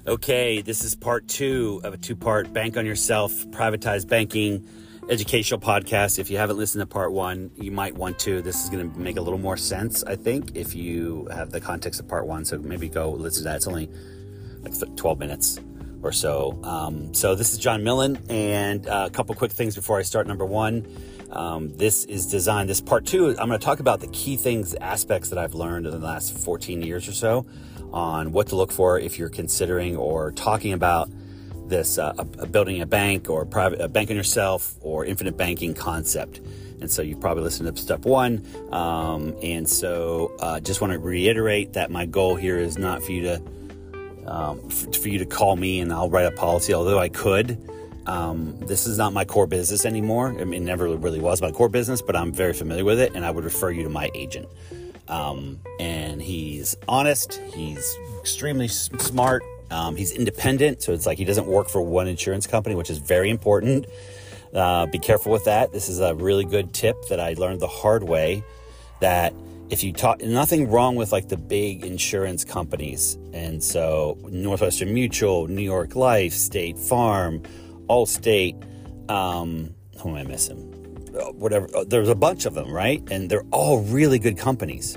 Okay, this is part 2 of a 2-part Bank on Yourself, Privatized Banking educational podcast. If you haven't listened to part 1, you might want to. This is going to make a little more sense, I think, if you have the context of part 1. So maybe go listen to that. It's only like 12 minutes or so. So this is John Millen, and a couple quick things before I start. Number 1, this is designed, this part 2, I'm going to talk about the key things, aspects that I've learned in the last 14 years or so on what to look for if you're considering or talking about this building a bank or a bank on yourself or infinite banking concept. And so you've probably listened to step 1. And so just want to reiterate that my goal here is not for you to call me and I'll write a policy, although I could. This is not my core business anymore. I mean, it never really was my core business, but I'm very familiar with it, and I would refer you to my agent. And he's honest, he's extremely smart, he's independent, so it's like he doesn't work for one insurance company, which is very important. Be careful with that. This is a really good tip that I learned the hard way, that if you talk, nothing wrong with like the big insurance companies. And so Northwestern Mutual, New York Life, State Farm, Allstate, who am I missing? Whatever, there's a bunch of them, right? And they're all really good companies.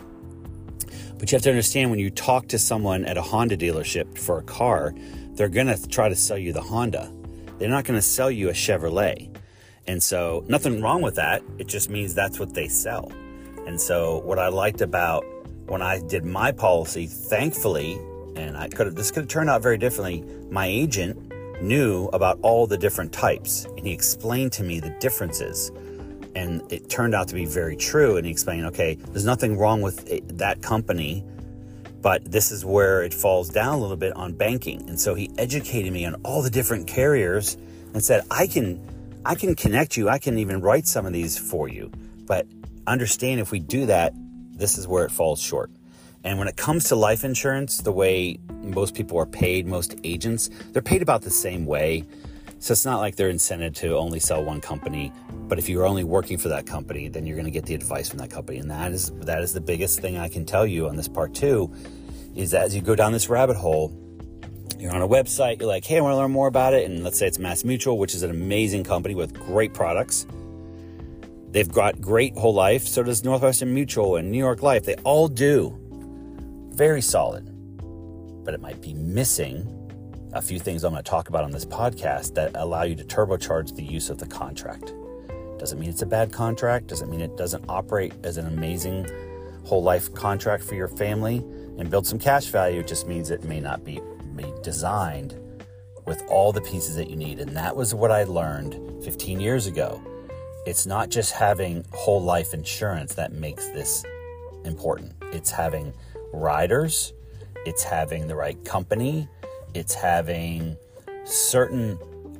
But you have to understand, when you talk to someone at a Honda dealership for a car, they're going to try to sell you the Honda. They're not going to sell you a Chevrolet. And so nothing wrong with that. It just means that's what they sell. And so what I liked about when I did my policy, thankfully, and this could have turned out very differently, my agent knew about all the different types, and he explained to me the differences. And it turned out to be very true. And he explained, okay, there's nothing wrong with that company, but this is where it falls down a little bit on banking. And so he educated me on all the different carriers and said, I can connect you. I can even write some of these for you. But understand, if we do that, this is where it falls short. And when it comes to life insurance, the way most people are paid, most agents, they're paid about the same way. So it's not like they're incented to only sell one company. But if you're only working for that company, then you're going to get the advice from that company. And that is the biggest thing I can tell you on this part 2, is that as you go down this rabbit hole, you're on a website, you're like, hey, I want to learn more about it. And let's say it's Mass Mutual, which is an amazing company with great products. They've got great whole life. So does Northwestern Mutual and New York Life. They all do. Very solid. But it might be missing a few things I'm going to talk about on this podcast that allow you to turbocharge the use of the contract. Doesn't mean it's a bad contract. Doesn't mean it doesn't operate as an amazing whole life contract for your family and build some cash value. It just means it may not be designed with all the pieces that you need. And that was what I learned 15 years ago. It's not just having whole life insurance that makes this important. It's having riders. It's having the right company. It's having certain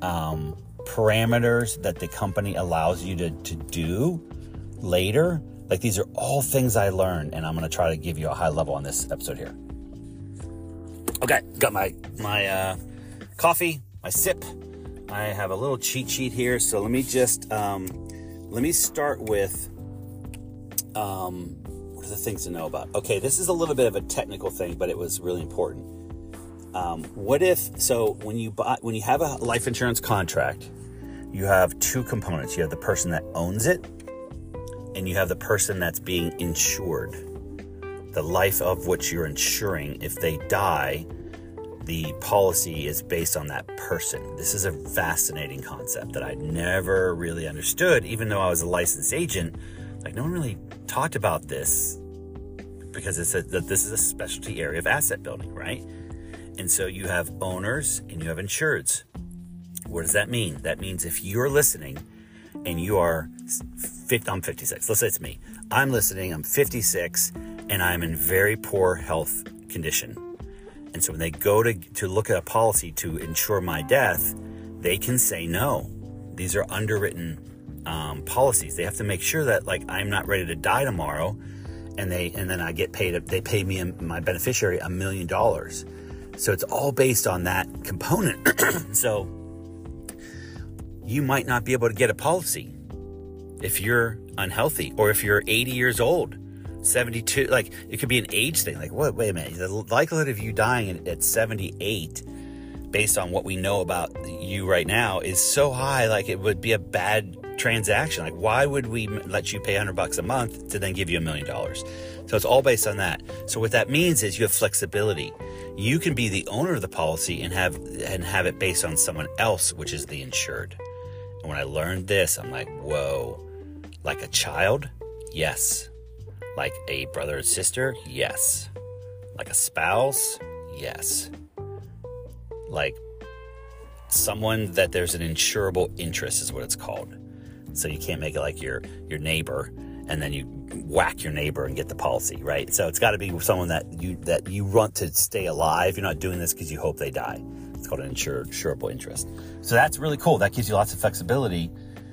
parameters that the company allows you to do later. Like, these are all things I learned, and I'm going to try to give you a high level on this episode here. Okay, got my coffee, my sip. I have a little cheat sheet here, so let me just let me start with what are the things to know about. Okay, this is a little bit of a technical thing, but it was really important. When you have a life insurance contract, you have 2 components. You have the person that owns it, and you have the person that's being insured. The life of which you're insuring, if they die, the policy is based on that person. This is a fascinating concept that I never really understood, even though I was a licensed agent. Like, no one really talked about this because this is a specialty area of asset building, right? And so you have owners and you have insureds. What does that mean? That means if you're listening and you are, I'm 56, let's say it's me. I'm listening, I'm 56, and I'm in very poor health condition. And so when they go to look at a policy to insure my death, they can say no. These are underwritten policies. They have to make sure that, like, I'm not ready to die tomorrow, and then I get paid. They pay me and my beneficiary $1 million. So it's all based on that component. So you might not be able to get a policy if you're unhealthy, or if you're 80 years old, 72. Like, it could be an age thing. Like, wait a minute. The likelihood of you dying at 78 based on what we know about you right now, is so high, like it would be a bad transaction. Like, why would we let you pay $100 a month to then give you $1 million? So it's all based on that. So what that means is you have flexibility. You can be the owner of the policy and have it based on someone else, which is the insured. And when I learned this, I'm like, whoa, like a child? Yes. Like a brother or sister? Yes. Like a spouse? Yes. Like someone that there's an insurable interest is what it's called. So you can't make it like your neighbor and then you whack your neighbor and get the policy, right? So it's got to be someone that you want to stay alive. You're not doing this because you hope they die. It's called an insurable interest. So that's really cool. That gives you lots of flexibility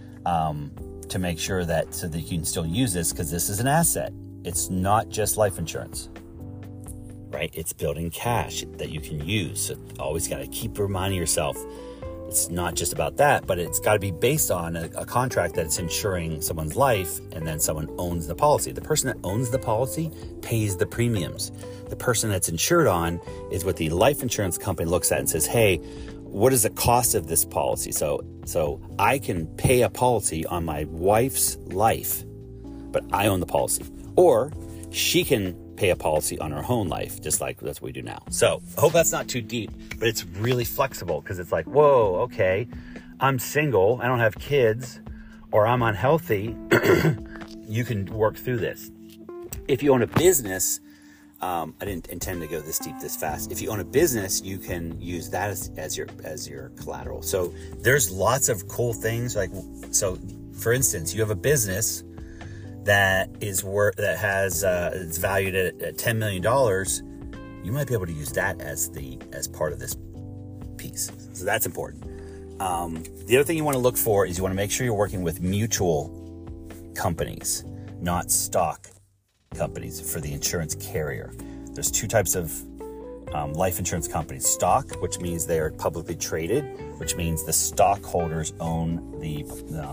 to make sure that so that you can still use this, because this is an asset. It's not just life insurance, right? It's building cash that you can use. So always got to keep reminding yourself, it's not just about that, but it's got to be based on a contract that's insuring someone's life, and then someone owns the policy. The person that owns the policy pays the premiums. The person that's insured on is what the life insurance company looks at and says, hey, what is the cost of this policy? So I can pay a policy on my wife's life, but I own the policy. Or she can pay a policy on her own life, just like that's what we do now. So I hope that's not too deep, but it's really flexible, because it's like, whoa, okay, I'm single, I don't have kids, or I'm unhealthy. You can work through this. If you own a business, I didn't intend to go this deep this fast. If you own a business, you can use that as your collateral. So there's lots of cool things. Like, so for instance, you have a business that is it's valued at $10 million, you might be able to use that as part of this piece. So that's important. The other thing you want to look for is you want to make sure you're working with mutual companies, not stock companies for the insurance carrier. There's two types of life insurance companies. Stock, which means they are publicly traded, which means the stockholders own the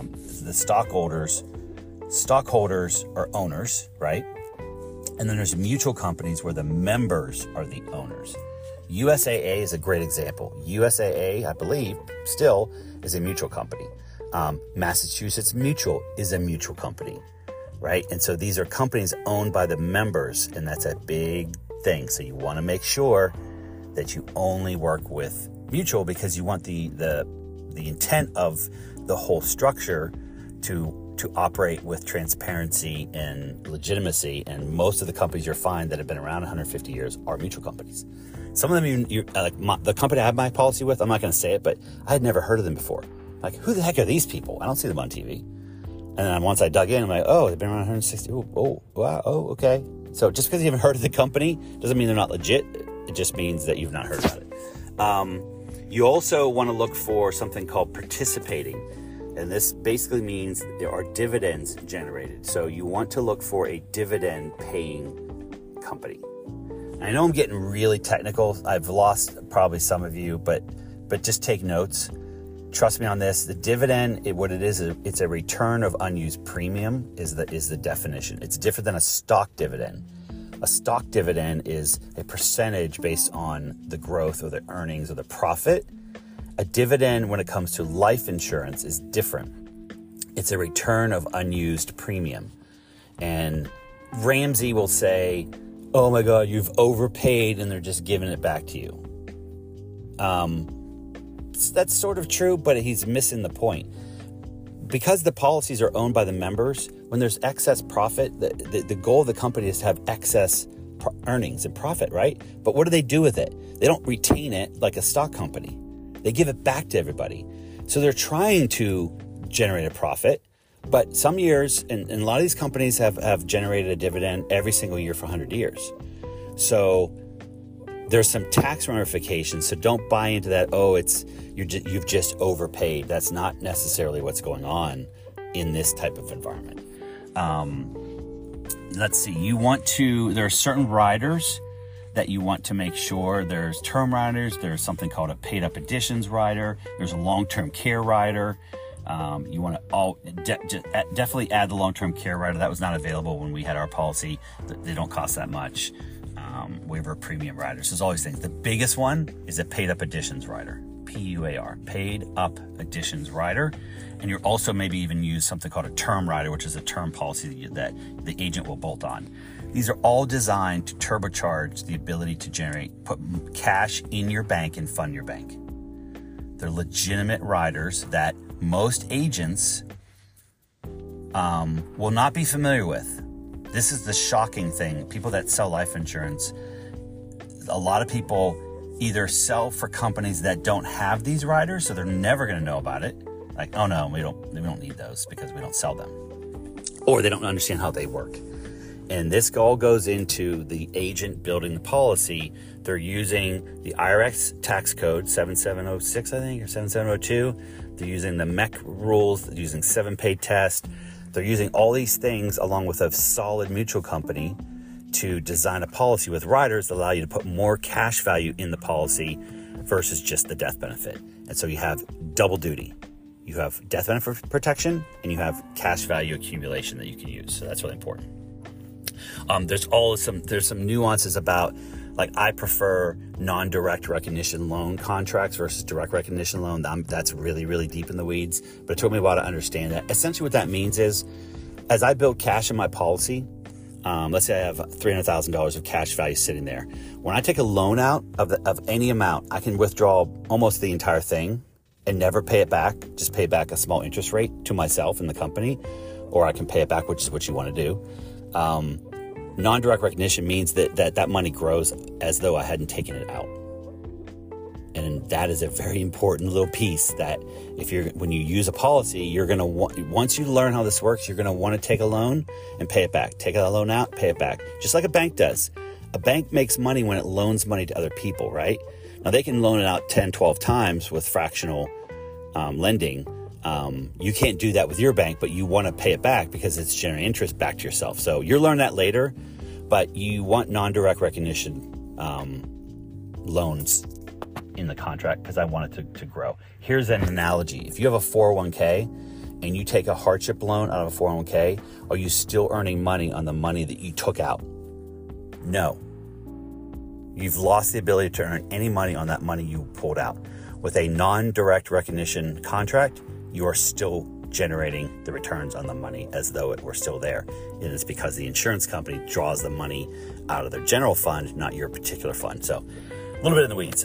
stockholders are owners, right? And then there's mutual companies where the members are the owners. USAA is a great example. USAA, I believe, still is a mutual company. Massachusetts Mutual is a mutual company, right? And so these are companies owned by the members, and that's a big thing. So you want to make sure that you only work with mutual, because you want the intent of the whole structure to operate with transparency and legitimacy. And most of the companies you'll find that have been around 150 years are mutual companies. Some of them, the company I have my policy with, I'm not going to say it, but I had never heard of them before. Like, who the heck are these people? I don't see them on TV. And then once I dug in, I'm like, oh, they've been around 160. Oh, wow. Oh, okay. So just because you haven't heard of the company doesn't mean they're not legit. It just means that you've not heard about it. You also want to look for something called participating. And this basically means there are dividends generated. So you want to look for a dividend-paying company. I know I'm getting really technical. I've lost probably some of you, but just take notes. Trust me on this. The dividend, what it is, it's a return of unused premium is the definition. It's different than a stock dividend. A stock dividend is a percentage based on the growth or the earnings or the profit. A dividend, when it comes to life insurance, is different. It's a return of unused premium. And Ramsey will say, oh my God, you've overpaid and they're just giving it back to you. That's sort of true, but he's missing the point. Because the policies are owned by the members, when there's excess profit, the goal of the company is to have excess earnings and profit, right? But what do they do with it? They don't retain it like a stock company. They give it back to everybody. So they're trying to generate a profit, but some years, and a lot of these companies have generated a dividend every single year for 100 years. So there's some tax ramifications. So don't buy into that, you've just overpaid. That's not necessarily what's going on in this type of environment. Let's see, there are certain riders that you want to make sure. There's term riders. There's something called a paid up additions rider. There's a long-term care rider. You want to definitely add the long-term care rider. That was not available when we had our policy. They don't cost that much. waiver of premium riders. There's always things. The biggest one is a paid up additions rider, PUAR, paid up additions rider. And you're also maybe even use something called a term rider, which is a term policy that the agent will bolt on. These are all designed to turbocharge the ability to put cash in your bank and fund your bank. They're legitimate riders that most agents will not be familiar with. This is the shocking thing. People that sell life insurance, a lot of people either sell for companies that don't have these riders, so they're never going to know about it. Like, oh no, we don't need those because we don't sell them. Or they don't understand how they work. And this all goes into the agent building the policy. They're using the IRS tax code 7706, I think, or 7702. They're using the MEC rules. They're using 7-pay test. They're using all these things along with a solid mutual company to design a policy with riders that allow you to put more cash value in the policy versus just the death benefit. And so you have double duty. You have death benefit protection and you have cash value accumulation that you can use. So that's really important. There's some nuances about, like, I prefer non-direct recognition loan contracts versus direct recognition loan. That's really, really deep in the weeds, but it took me a while to understand that. Essentially what that means is, as I build cash in my policy, let's say I have $300,000 of cash value sitting there. When I take a loan out of any amount, I can withdraw almost the entire thing and never pay it back, just pay back a small interest rate to myself and the company, or I can pay it back, which is what you want to do. Non-direct recognition means that money grows as though I hadn't taken it out. And that is a very important little piece that when you use a policy, you're going to want, once you learn how this works, you're going to want to take a loan and pay it back. Take a loan out, pay it back. Just like a bank does. A bank makes money when it loans money to other people, right? Now they can loan it out 10, 12 times with fractional lending. You can't do that with your bank, but you want to pay it back because it's generating interest back to yourself. So you'll learn that later, but you want non-direct recognition loans in the contract because I want it to grow. Here's an analogy. If you have a 401k and you take a hardship loan out of a 401k, are you still earning money on the money that you took out? No. You've lost the ability to earn any money on that money you pulled out. With a non-direct recognition contract, you are still generating the returns on the money as though it were still there. And it's because the insurance company draws the money out of their general fund, not your particular fund. So a little bit in the weeds.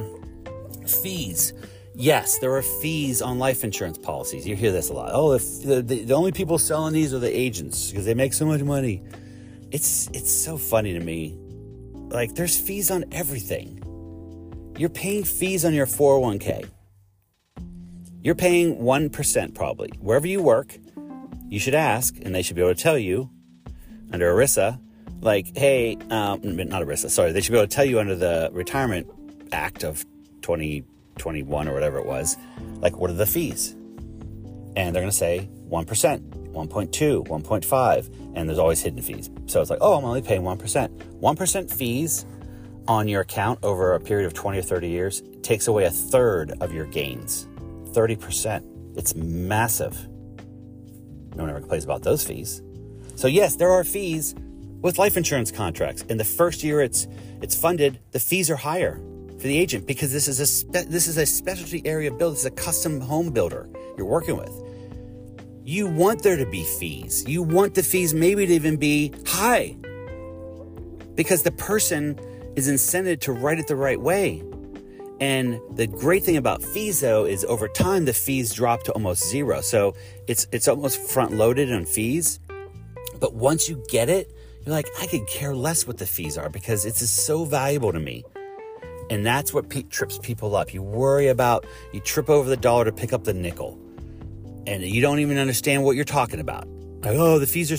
Fees. Yes, there are fees on life insurance policies. You hear this a lot. Oh, the only people selling these are the agents because they make so much money. It's so funny to me. Like, there's fees on everything. You're paying fees on your 401k. You're paying 1% probably. Wherever you work, you should ask, and they should be able to tell you under ERISA, like, hey, not ERISA, sorry. They should be able to tell you under the Retirement Act of 2021 or whatever it was, like, what are the fees? And they're going to say 1%, 1.2, 1.5, and there's always hidden fees. So it's like, oh, I'm only paying 1%. 1% fees on your account over a period of 20 or 30 years takes away a third of your gains. 30%. It's massive. No one ever complains about those fees. So yes, there are fees with life insurance contracts. In the first year it's funded, the fees are higher for the agent because this is a specialty area build. This is a custom home builder you're working with. You want there to be fees. You want the fees maybe to even be high because the person is incented to write it the right way. And the great thing about fees, though, is over time, the fees drop to almost zero. So it's almost front loaded on fees. But once you get it, you're like, I could care less what the fees are because it's so valuable to me. And that's what trips people up. You trip over the dollar to pick up the nickel. And you don't even understand what you're talking about. Like, oh, the fees are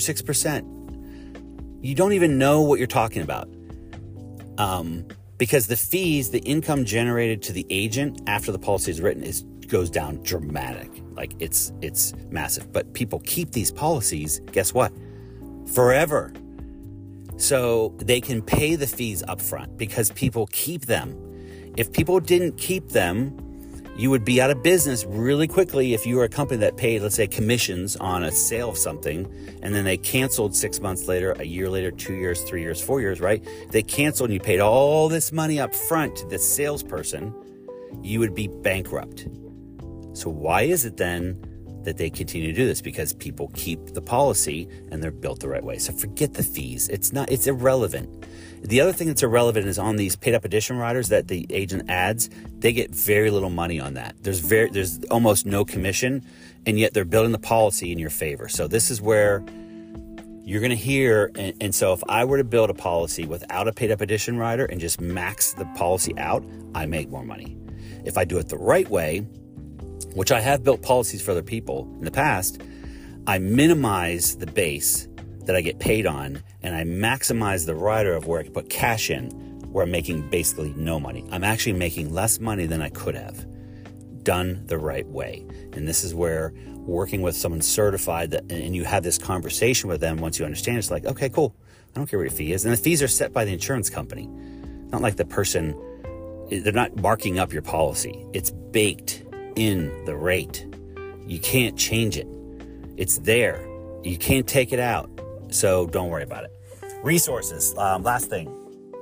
6%. You don't even know what you're talking about. Because the fees, the income generated to the agent after the policy is written goes down dramatic. Like it's massive. But people keep these policies, guess what? Forever. So they can pay the fees up front because people keep them. If people didn't keep them, You would be out of business really quickly if you were a company that paid, let's say, commissions on a sale of something, and then they canceled 6 months later, a year later, 2 years, 3 years, 4 years, right? They canceled and you paid all this money up front to the salesperson, you would be bankrupt. So why is it then that they continue to do this? Because people keep the policy and they're built the right way. So forget the fees. It's irrelevant. The other thing that's irrelevant is on these paid up edition riders that the agent adds, they get very little money on that. There's almost no commission, and yet they're building the policy in your favor. So this is where you're going to hear, and so if I were to build a policy without a paid up edition rider and just max the policy out, I make more money. If I do it the right way, which I have built policies for other people in the past, I minimize the base that I get paid on, and I maximize the rider of where I can put cash in, where I'm making basically no money. I'm actually making less money than I could have, done the right way. And this is where working with someone certified, and you have this conversation with them, once you understand, it's like, okay, cool. I don't care what your fee is. And the fees are set by the insurance company. Not like the person, they're not marking up your policy. It's baked in the rate. You can't change it. It's there. You can't take it out. So don't worry about it. Resources. Last thing.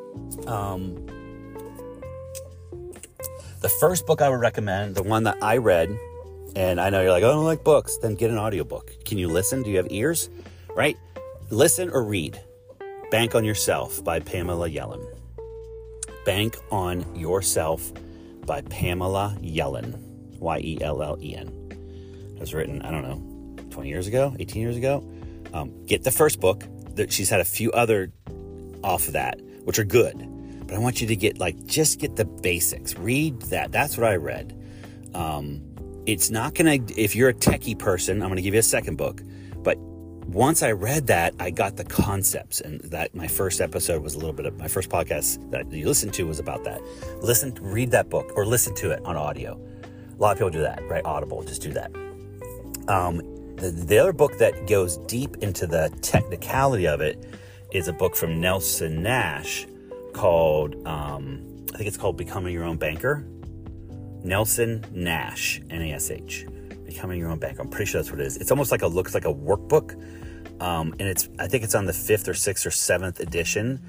The first book I would recommend, the one that I read, and I know you're like, oh, I don't like books, then get an audiobook. Can you listen? Do you have ears? Right? Listen or read. Bank on Yourself by Pamela Yellen. Bank on Yourself by Pamela Yellen. Yellen. It was written, I don't know, 20 years ago, 18 years ago. Get the first book. She's had a few other off of that, which are good. But I want you to just get the basics. Read that. That's what I read. It's not going to, if you're a techie person, I'm going to give you a second book. But once I read that, I got the concepts. And that my first episode was a little bit of, my first podcast that you listened to was about that. Read that book or listen to it on audio. A lot of people do that, right? Audible, just do that. The other book that goes deep into the technicality of it is a book from Nelson Nash called, I think it's called Becoming Your Own Banker. Nelson Nash, N-A-S-H, Becoming Your Own Banker. I'm pretty sure that's what it is. It's almost looks like a workbook. And I think it's on the 5th or 6th or 7th edition.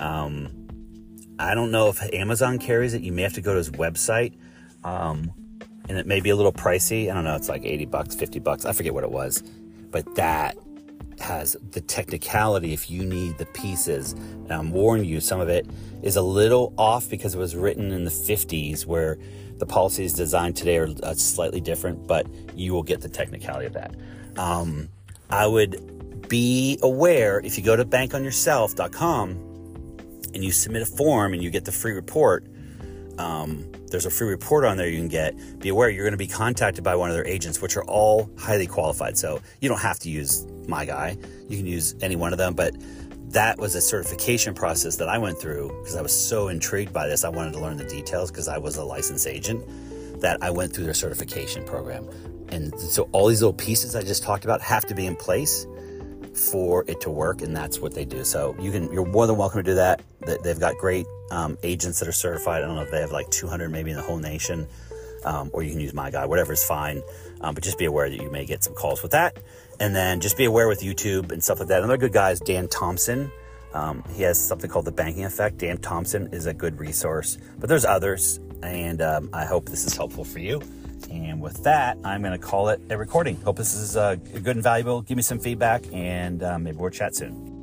I don't know if Amazon carries it. You may have to go to his website. And it may be a little pricey. I don't know. It's like $80, $50. I forget what it was. But that has the technicality if you need the pieces. And I'm warning you, some of it is a little off because it was written in the 50s, where the policies designed today are slightly different, but you will get the technicality of that. I would be aware, if you go to bankonyourself.com and you submit a form and you get the free report, there's a free report on there you can get. Be aware you're going to be contacted by one of their agents, which are all highly qualified. So you don't have to use my guy. You can use any one of them. But that was a certification process that I went through because I was so intrigued by this. I wanted to learn the details because I was a licensed agent, that I went through their certification program. And so all these little pieces I just talked about have to be in place for it to work, and that's what they do. So you're more than welcome to do that. They've got great agents that are certified. I don't know if they have like 200 maybe in the whole nation, or you can use my guy, whatever is fine. But just be aware that you may get some calls with that. And then just be aware with YouTube and stuff like that. Another good guy is Dan Thompson. He has something called The Banking Effect. Dan Thompson is a good resource, but there's others. And I hope this is helpful for you. And with that, I'm going to call it a recording. Hope this is good and valuable. Give me some feedback, and maybe we'll chat soon.